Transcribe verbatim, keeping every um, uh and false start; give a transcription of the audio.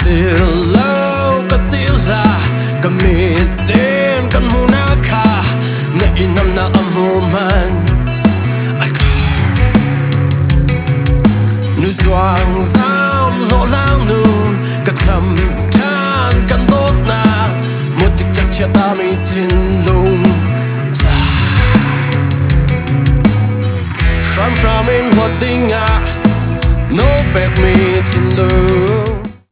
lâu có tiêu ra cầm mi tên con mu na kha ngày năm na âm hồ man nu xoang sao rõ lang nu cả thầm than căn tốt na một tích chắc chia ta mi tin lung from from in what thing ah no back me tin lung